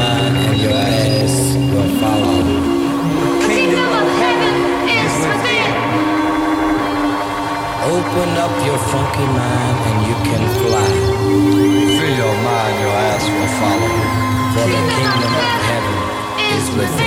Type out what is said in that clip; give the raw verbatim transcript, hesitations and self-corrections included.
mind and your ass will follow. The kingdom of heaven is within. Open up your funky mind and you can fly. Free your mind, your ass will follow. For the kingdom of heaven is within.